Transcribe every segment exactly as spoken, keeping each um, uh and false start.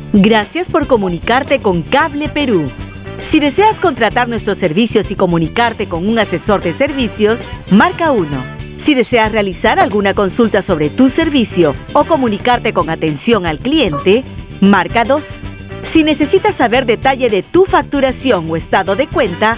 Gracias por comunicarte con Cable Perú. Si deseas contratar nuestros servicios y comunicarte con un asesor de servicios, marca uno. Si deseas realizar alguna consulta sobre tu servicio o comunicarte con atención al cliente, marca dos. Si necesitas saber detalle de tu facturación o estado de cuenta,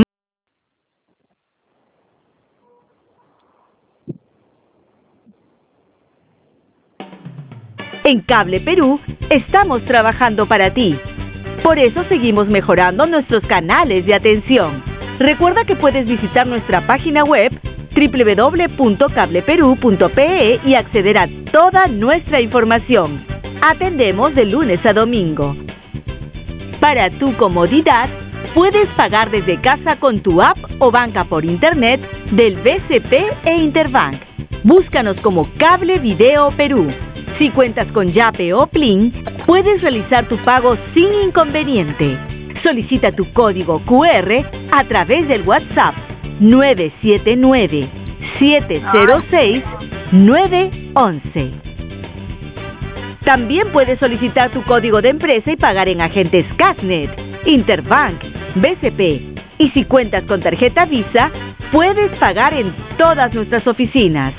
en Cable Perú estamos trabajando para ti. Por eso seguimos mejorando nuestros canales de atención. Recuerda que puedes visitar nuestra página web doble u doble u doble u punto cable perú punto pe e y acceder a toda nuestra información. Atendemos de lunes a domingo. Para tu comodidad, puedes pagar desde casa con tu app o banca por internet del B C P e Interbank. Búscanos como Cable Video Perú. Si cuentas con Yape o Plin, puedes realizar tu pago sin inconveniente. Solicita tu código cu erre a través del WhatsApp nueve siete nueve, siete cero seis, nueve once. También puedes solicitar tu código de empresa y pagar en agentes Casnet, Interbank, B C P. Y si cuentas con tarjeta Visa, puedes pagar en todas nuestras oficinas.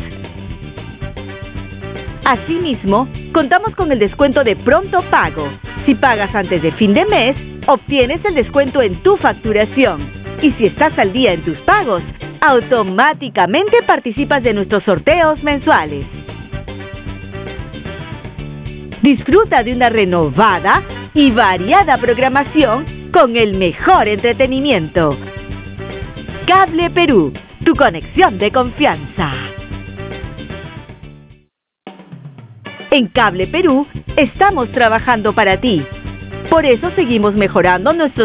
Asimismo, contamos con el descuento de pronto pago. Si pagas antes de fin de mes, obtienes el descuento en tu facturación. Y si estás al día en tus pagos, automáticamente participas de nuestros sorteos mensuales. Disfruta de una renovada y variada programación con el mejor entretenimiento. Cable Perú, tu conexión de confianza. En Cable Perú estamos trabajando para ti. Por eso seguimos mejorando nuestros